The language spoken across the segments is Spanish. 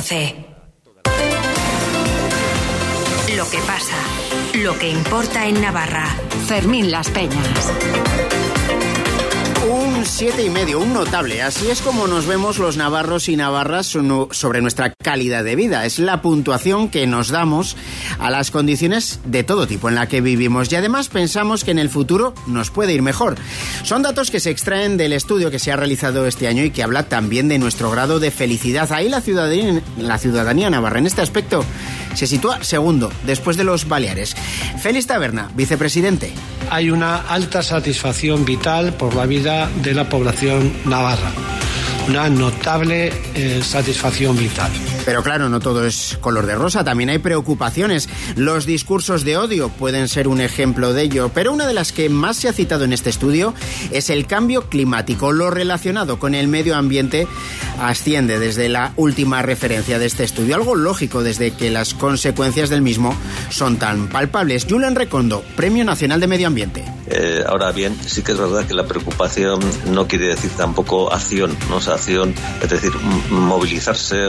12. Lo que pasa, lo que importa en Navarra. Fermín Las Peñas. Un 7,5, un notable. Así es como nos vemos los navarros y navarras sobre nuestra calidad de vida. Es la puntuación que nos damos a las condiciones de todo tipo en la que vivimos. Y además pensamos que en el futuro nos puede ir mejor. Son datos que se extraen del estudio que se ha realizado este año y que habla también de nuestro grado de felicidad. Ahí la ciudadanía navarra en este aspecto se sitúa segundo, después de los Baleares. Félix Taberna, vicepresidente. Hay una alta satisfacción vital por la vida de la población navarra. Una notable satisfacción vital. Pero claro, no todo es color de rosa, también hay preocupaciones. Los discursos de odio pueden ser un ejemplo de ello, pero una de las que más se ha citado en este estudio es el cambio climático. Lo relacionado con el medio ambiente asciende desde la última referencia de este estudio, algo lógico desde que las consecuencias del mismo son tan palpables. Julen Recondo, Premio Nacional de Medio Ambiente. Ahora bien, sí que es verdad que la preocupación no quiere decir tampoco acción, ¿no? O sea, acción, es decir, movilizarse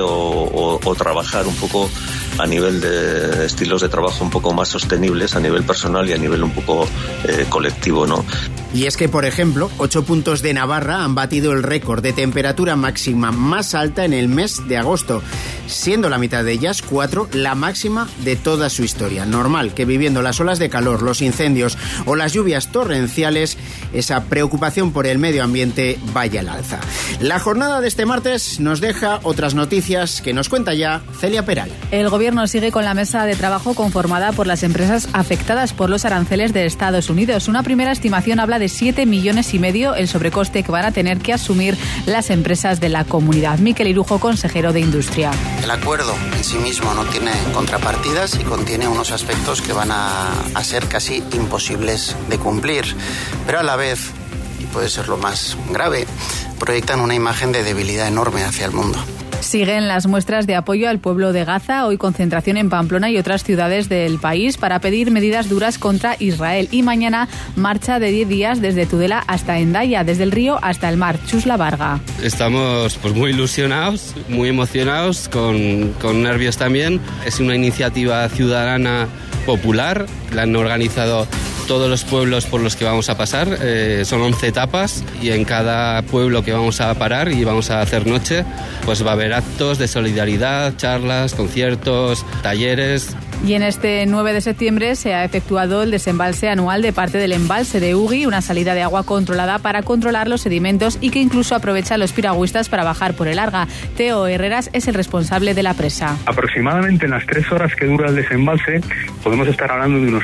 o trabajar un poco a nivel de estilos de trabajo un poco más sostenibles a nivel personal y a nivel un poco colectivo, ¿no? Y es que, por ejemplo, 8 puntos de Navarra han batido el récord de temperatura máxima más alta en el mes de agosto, siendo la mitad de ellas, 4, la máxima de toda su historia. Normal que viviendo las olas de calor, los incendios o las lluvias torrenciales, esa preocupación por el medio ambiente vaya al alza. La jornada de este martes nos deja otras noticias que nos cuenta ya Celia Peral. El gobierno sigue con la mesa de trabajo conformada por las empresas afectadas por los aranceles de Estados Unidos. Una primera estimación habla de 7,5 millones el sobrecoste que van a tener que asumir las empresas de la comunidad. Miquel Irujo, consejero de Industria. El acuerdo en sí mismo no tiene contrapartidas y contiene unos aspectos que van a ser casi imposibles de cumplir, pero a la vez, y puede ser lo más grave, proyectan una imagen de debilidad enorme hacia el mundo. Siguen las muestras de apoyo al pueblo de Gaza, hoy concentración en Pamplona y otras ciudades del país para pedir medidas duras contra Israel. Y mañana marcha de 10 días desde Tudela hasta Hendaya, desde el río hasta el mar. Chus La Varga. Estamos muy ilusionados, muy emocionados, con nervios también. Es una iniciativa ciudadana popular, la han organizado todos los pueblos por los que vamos a pasar. Son 11 etapas y en cada pueblo que vamos a parar y vamos a hacer noche, pues va a haber actos de solidaridad, charlas, conciertos, talleres. Y en este 9 de septiembre se ha efectuado el desembalse anual de parte del embalse de Ugi, una salida de agua controlada para controlar los sedimentos y que incluso aprovecha a los piragüistas para bajar por el Arga. Teo Herreras es el responsable de la presa. Aproximadamente en las 3 horas que dura el desembalse podemos estar hablando de unos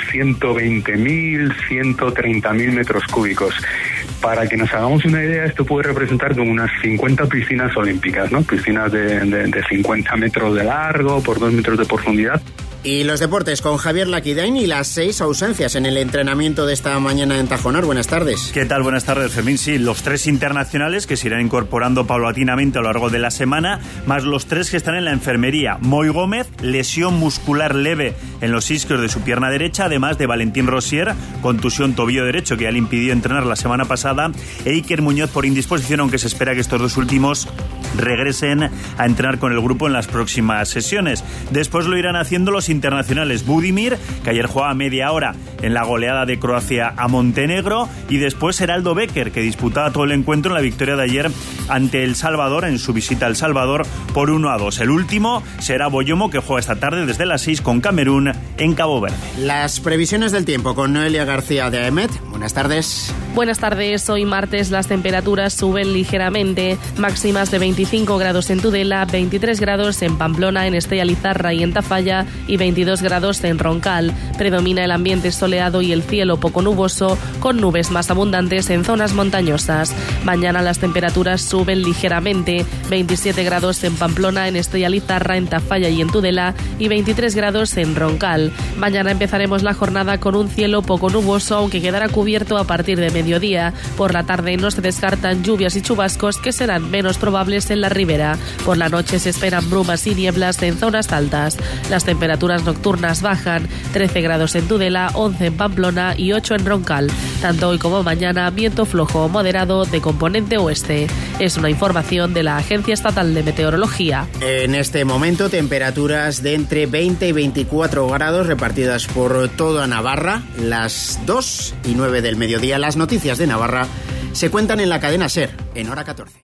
120.000, 130.000 metros cúbicos. Para que nos hagamos una idea, esto puede representar como unas 50 piscinas olímpicas, ¿no? Piscinas de 50 metros de largo por 2 metros de profundidad. Y los deportes con Javier Laquidain y las 6 ausencias en el entrenamiento de esta mañana en Tajonar. Buenas tardes. ¿Qué tal? Buenas tardes, Fermín. Sí, los 3 internacionales que se irán incorporando paulatinamente a lo largo de la semana, más los 3 que están en la enfermería. Moy Gómez, lesión muscular leve en los isquios de su pierna derecha, además de Valentín Rosier, contusión tobillo derecho que ya le impidió entrenar la semana pasada, e Iker Muñoz por indisposición, aunque se espera que estos 2 últimos regresen a entrenar con el grupo en las próximas sesiones. Después lo irán haciendo los internacionales Budimir, que ayer jugaba media hora en la goleada de Croacia a Montenegro, y después Heraldo Becker, que disputaba todo el encuentro en la victoria de ayer ante El Salvador, en su visita a El Salvador, por 1-2. El último será Boyomo, que juega esta tarde desde las 6 con Camerún en Cabo Verde. Las previsiones del tiempo con Noelia García de AEMET. Buenas tardes. Buenas tardes. Hoy martes las temperaturas suben ligeramente, máximas de 25 grados en Tudela, 23 grados en Pamplona, en Estella Lizarra y en Tafalla y 22 grados en Roncal. Predomina el ambiente soleado y el cielo poco nuboso, con nubes más abundantes en zonas montañosas. Mañana las temperaturas suben ligeramente, 27 grados en Pamplona, en Estella Lizarra, en Tafalla y en Tudela y 23 grados en Roncal. Mañana empezaremos la jornada con un cielo poco nuboso, aunque quedará cubierto a partir de mediodía mediodía. Por la tarde no se descartan lluvias y chubascos que serán menos probables en la ribera. Por la noche se esperan brumas y nieblas en zonas altas. Las temperaturas nocturnas bajan, 13 grados en Tudela, 11 en Pamplona y 8 en Roncal. Tanto hoy como mañana, viento flojo o moderado de componente oeste. Es una información de la Agencia Estatal de Meteorología. En este momento, temperaturas de entre 20 y 24 grados repartidas por toda Navarra. Las 2:09 del mediodía. Las noticias de Navarra se cuentan en la cadena SER, en hora 14.